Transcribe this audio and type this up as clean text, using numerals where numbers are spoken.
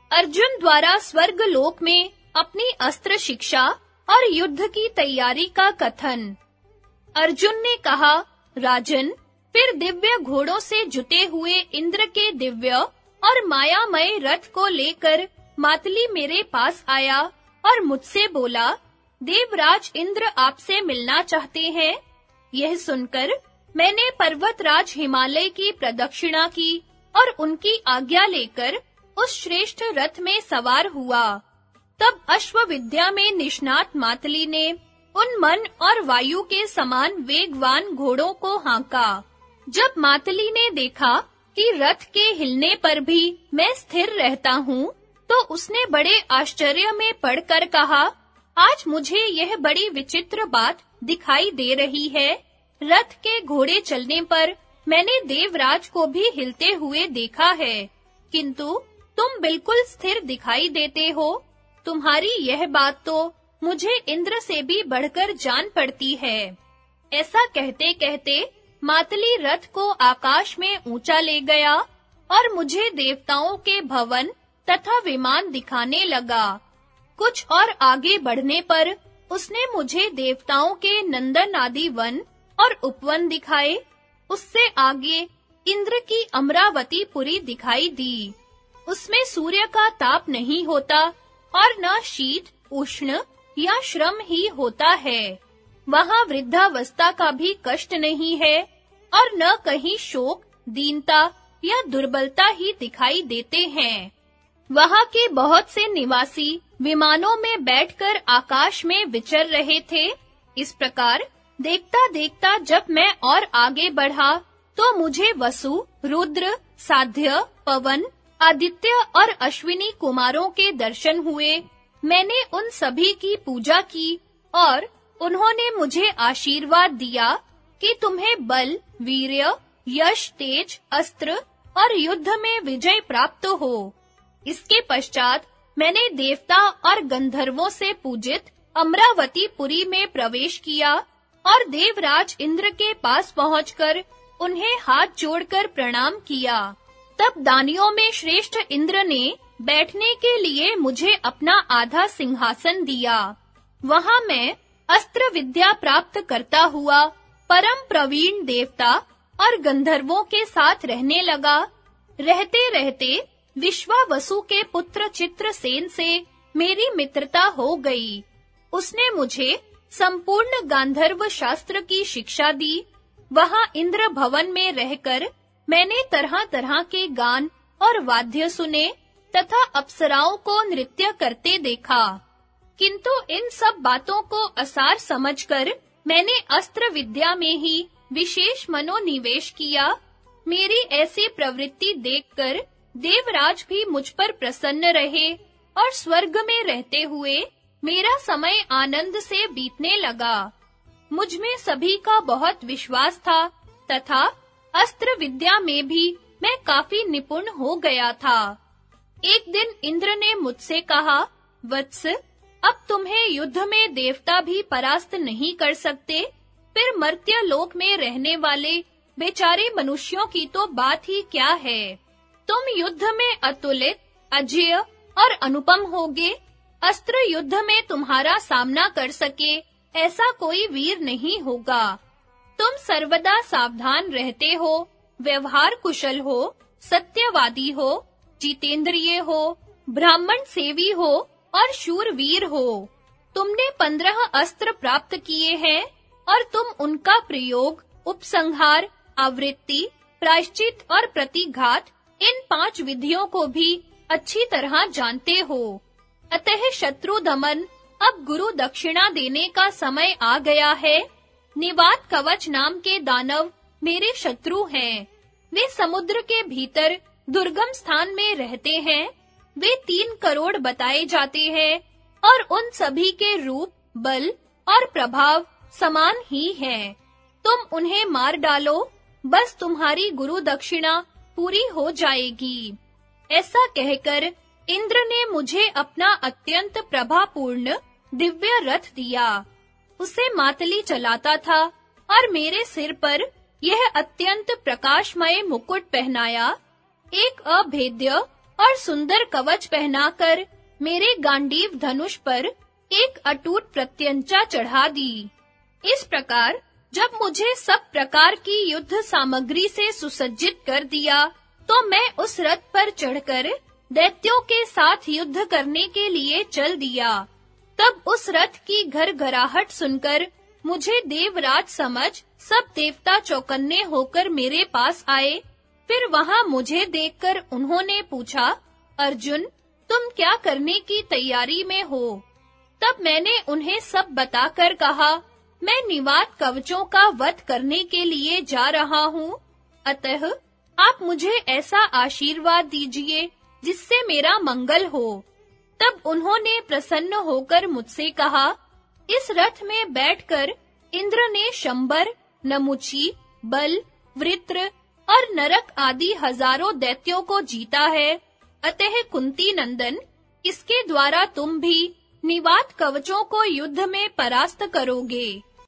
अर्जुन द्वारा स्वर्ग लोक में अपनी अस्त्र शिक्षा और युद्ध की तैयारी का कथन। अर्जुन ने कहा, राजन, फिर दिव्य घोड़ों से जुते हुए इंद्र के दिव्य और मायामय रथ को लेकर मातली मेरे पास आया और मुझसे बोला, देवराज इंद्र आपसे मिलना चाहते हैं। यह सुनकर मैंने पर्वतराज हिमालय की प्रदक्षिणा की और उनकी आज्ञा लेकर उस श्रेष्ठ रथ में सवार हुआ। तब अश्वविद्या में निष्णात मातली ने उन मन और वायु के समान वेगवान घोड़ों को हाँका। जब मातली ने देखा कि रथ के हिलने पर भी मैं स्थिर रहता हूँ, तो उसने बड़े आश्चर्य में पड़कर कहा, आज मुझे यह बड़ी विचित्र बात दिखाई दे रही है। रथ के घोड़े चलने पर मैंने देवराज को भी हिलते हुए देखा है, किंतु तुम बिल्कुल स्थिर दिखाई देते हो। तुम्हारी यह बात तो मुझे इंद्र से भी बढ़कर जान पड़ती है। ऐसा कहते-कहते मातली रथ को आकाश में ऊंचा ले गया और मुझे देवताओं के भवन तथा विमान दिखाने लगा। कुछ और आगे बढ़ने पर उसने मुझे देवताओं के नंदन आदि वन और उपवन दिखाए। उससे आगे इंद्र की अमरावती पुरी दिखाई दी। उसमें सूर्य का ताप नहीं होता और न शीत, उष्ण या श्रम ही होता है। वहां वृद्धावस्था का भी कष्ट नहीं है और न कहीं शोक, दीनता या दुर्बलता ही दिखाई देते हैं। वहां के बहुत से निवासी विमानों में बैठकर आकाश में विचर रहे थे। इस प्रकार देखता-देखता जब मैं और आगे बढ़ा, तो मुझे वसु, रुद्र, साध्य, पवन, आदित्य और अश्विनी कुमारों के दर्शन हुए। मैंने उन सभी की पूजा की और उन्होंने मुझे आशीर्वाद दिया कि तुम्हें बल, वीर्य, यश, तेज, अस्त्र और युद्ध में विजय प्राप्त हो। इसके पश्चात मैंने देवता और गंधर्वों से पूजित अमरावती पुरी में प्रवेश किया और देवराज इंद्र के पास पहुंचकर उन्हें हाथ जोड़कर प्रणाम किया। तब दानियों में श्रेष्ठ इंद्र ने बैठने के लिए मुझे अपना आधा सिंहासन दिया। वहां मैं अस्त्र विद्या प्राप्त करता हुआ परम प्रवीण देवता और गंधर्वों के साथ रहने लगा। रहते-रहते विश्वावसु के पुत्र चित्रसेन से मेरी मित्रता हो गई। उसने मुझे संपूर्ण गांधर्व शास्त्र की शिक्षा दी। वहां इंद्र भवन में रहकर मैंने तरह-तरह के गान और वाद्य सुने तथा अप्सराओं को नृत्य करते देखा। किंतु इन सब बातों को असार समझकर मैंने अस्त्र विद्या में ही विशेष मनोनिवेश किया। मेरी ऐसी प्रवृत्ति देखकर देवराज भी मुझ पर प्रसन्न रहे और स्वर्ग में रहते हुए मेरा समय आनंद से बीतने लगा। मुझ में सभी का बहुत विश्वास था तथा अस्त्र विद्या में भी मैं काफी निपुण हो गया था। एक दिन इंद्र ने मुझसे कहा, वत्स, अब तुम्हें युद्ध में देवता भी परास्त नहीं कर सकते, फिर मर्त्य लोक में रहने वाले बेचारे मनुष्यों की तो बात ही क्या है। तुम युद्ध में अतुलित, अजेय और अनुपम होगे। अस्त्र युद्ध में तुम्हारा सामना कर सके ऐसा कोई वीर नहीं होगा। तुम सर्वदा सावधान रहते हो, व्यवहार कुशल हो, सत्यवादी हो, जितेंद्रिय हो, ब्राह्मण सेवी हो और शूरवीर हो। तुमने 15 अस्त्र प्राप्त किए हैं और तुम उनका प्रयोग, उपसंहार, आवृत्ति, प्रायश्चित और प्रतिघात, इन 5 विधियों को भी अच्छी तरह जानते हो। अतः शत्रु दमन, अब गुरु दक्षिणा देने का समय आ गया है। निवात कवच नाम के दानव मेरे शत्रु हैं। वे समुद्र के भीतर दुर्गम स्थान में रहते हैं। वे 3 करोड़ बताए जाते हैं और उन सभी के रूप, बल और प्रभाव समान ही हैं। तुम उन्हें मार डालो, बस तुम्हारी गुरु दक्षिणा पूरी हो जाएगी। ऐसा कहकर इंद्र ने मुझे अपना अत्यंत प्रभापूर्ण दिव्य रथ दिया। उसे मातली चलाता था और मेरे सिर पर यह अत्यंत प्रकाशमय मुकुट पहनाया। एक अभेद्य और सुंदर कवच पहनाकर मेरे गांडीव धनुष पर एक अटूट प्रत्यंचा चढ़ा दी। इस प्रकार जब मुझे सब प्रकार की युद्ध सामग्री से सुसज्जित कर दिया, तो मैं उस रथ पर चढ़कर दैत्यों के साथ युद्ध करने के लिए चल दिया। तब उस रथ की घरघराहट सुनकर मुझे देवराज समझ सब देवता चौकन्ने होकर मेरे पास आए। फिर वहां मुझे देखकर उन्होंने पूछा, अर्जुन, तुम क्या करने की तैयारी में हो? तब मैंने उन्हें सब बताकर कहा, मैं निवात कवचों का वध करने के लिए जा रहा हूँ। अतः आप मुझे ऐसा आशीर्वाद दीजिए जिससे मेरा मंगल हो। तब उन्होंने प्रसन्न होकर मुझसे कहा, इस रथ में बैठकर इंद्र ने शंबर, नमुची, बल, वृत्र और नरक आदि हजारों दैत्यों को जीता है। अतः कुंती नंदन, इसके द्वारा तुम भी निवात कवचों को युद्ध में परास्त करोगे।